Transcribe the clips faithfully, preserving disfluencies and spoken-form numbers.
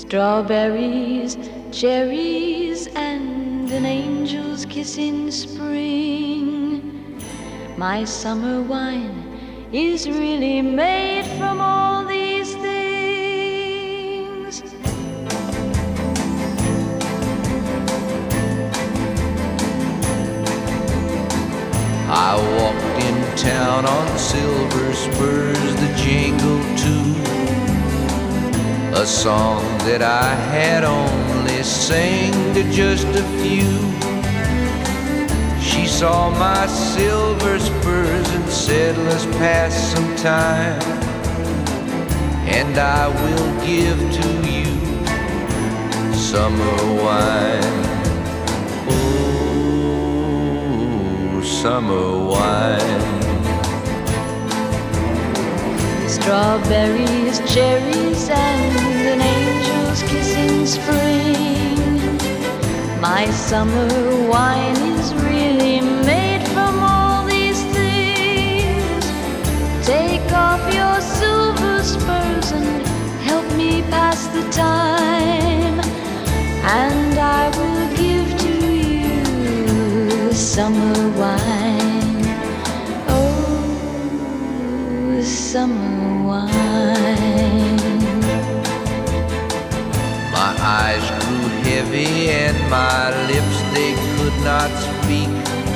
Strawberries, cherries, and an angel's kiss in spring. My summer wine is really made from all these things. I walked in town on silver spurs that jingle too, a song that I had only sang to just a few. She saw my silver spurs and said, let's pass some time, and I will give to you summer wine. Oh, summer wine. Strawberries, cherries, and an angel's kiss in spring. My summer wine is really made from all these things. Take off your silver spurs and help me pass the time, and I will give to you summer wine. Oh, summer wine. My eyes grew heavy and my lips, they could not speak.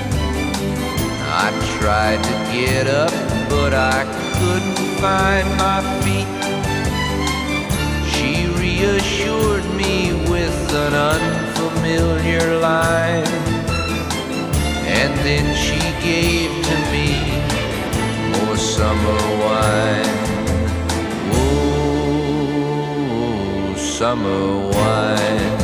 I tried to get up, but I couldn't find my feet. She reassured me with an unfamiliar line, and then she gave to me more summer wine. Oh, summer wine.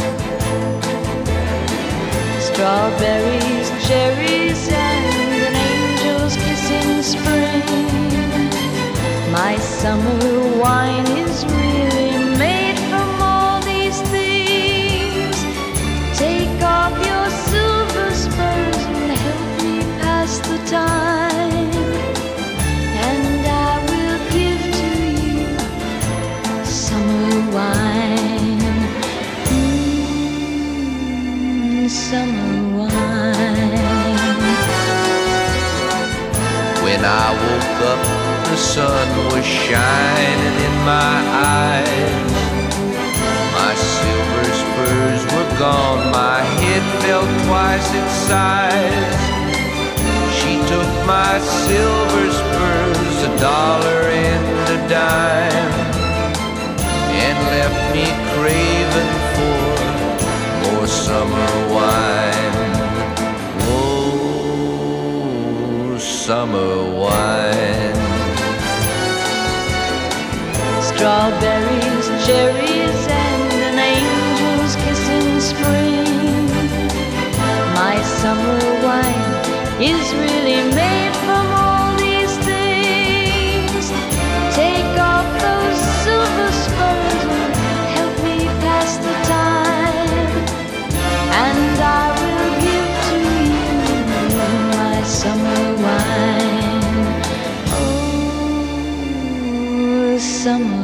Strawberries, cherries, and an angel's kiss in spring. My summer wine is really made from all these things. Take off your silver spurs and help me pass the time, and I will give to you summer wine. Mm, summer wine. When I woke up, the sun was shining in my eyes. My silver spurs were gone, my head felt twice its size. She took my silver spurs, a dollar and a dime, and left me craving for more summer wine. Oh, summer wine. Strawberries, cherries, and an angel's kiss in spring. My summer wine is really made from all these things. Take off those silver spurs and help me pass the time, and I will give to you my summer wine. Oh, summer